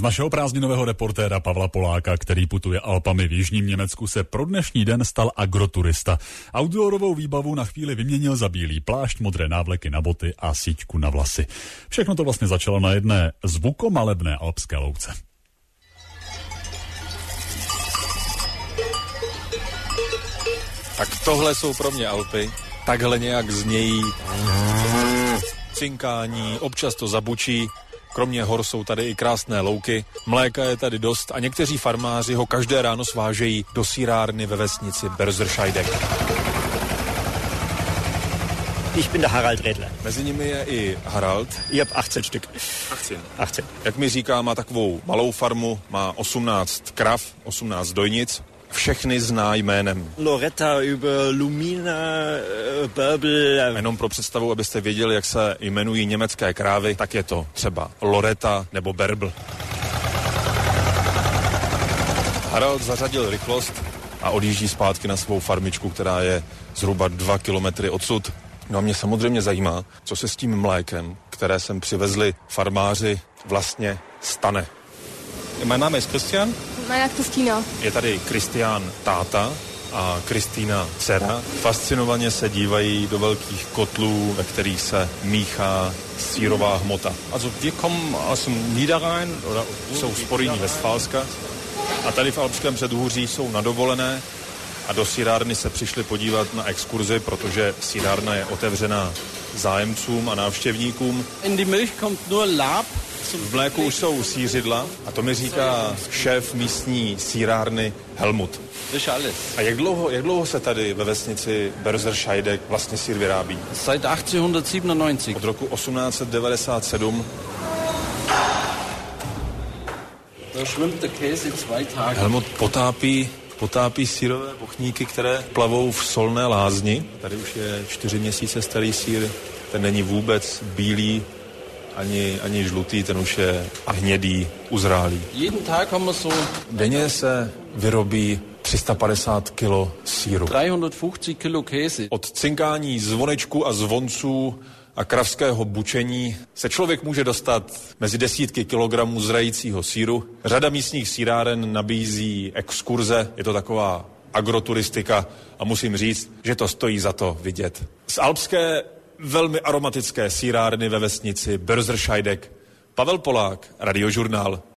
našeho prázdninového reportéra Pavla Poláka, který putuje Alpami v jižním Německu, se pro dnešní den stal agroturista. Outdoorovou výbavu na chvíli vyměnil za bílý plášť, modré návleky na boty a síťku na vlasy. Všechno to vlastně začalo na jedné zvukomalebné alpské louce. Tak tohle jsou pro mě Alpy. Takhle nějak znějí cinkání, občas to zabučí. Kromě hor jsou tady i krásné louky, mléka je tady dost a někteří farmáři ho každé ráno svážejí do sýrárny ve vesnici Berzerscheidegg. Ich bin der Harald Redler. Mezi nimi je i Harald. Ich habe 18 Stück. 18. Jak mi říká, má takovou malou farmu, má 18 krav, 18 dojnic. Všechny zná jménem. Loretta über Lumina, Bärbel. Jenom pro představu, abyste věděli, jak se jmenují německé krávy, tak je to třeba Loretta nebo Bärbel. Harald zařadil rychlost a odjíždí zpátky na svou farmičku, která je zhruba 2 kilometry odsud. No a mě samozřejmě zajímá, co se s tím mlékem, které sem přivezli farmáři, vlastně stane. Mein Name ist Christian. Moja Kristýna. Je tady Kristián táta a Kristýna dcera. Fascinovaně se dívají do velkých kotlů, ve kterých se míchá sýrová hmota. Also wir kommen aus dem Niederrhein, oder jsou z Porýní Vestfálska a tady v alpském předhůří jsou na dovolené a do sýrárny se přišli podívat na exkurzi, protože sýrárna je otevřená zájemcům a návštěvníkům. In die Milch kommt nur Lab. V mléku už jsou sýřidla a to mi říká šéf místní sýrárny Helmut. A jak dlouho se tady ve vesnici Berzerscheidegg vlastně sýr vyrábí? Seit 1897. Od roku 1897. Da schwimmt der Käse 2 Tage. Helmut potápí sýrové bochníky, které plavou v solné lázni. Tady už je 4 měsíce starý sýr, ten není vůbec bílý, ani žlutý, ten už je hnědý, uzrálý. Jeden Tag haben wir so denně se vyrobí 350 kilo sýru. 350 kilo Käse. Od cinkání zvonečků a zvonců a kravského bučení se člověk může dostat mezi desítky kilogramů zrajícího sýru. Řada místních sýráren nabízí exkurze, je to taková agroturistika a musím říct, že to stojí za to vidět. Z alpské velmi aromatické sýrárny ve vesnici Berzerscheidegg. Pavel Polák, Radiožurnál.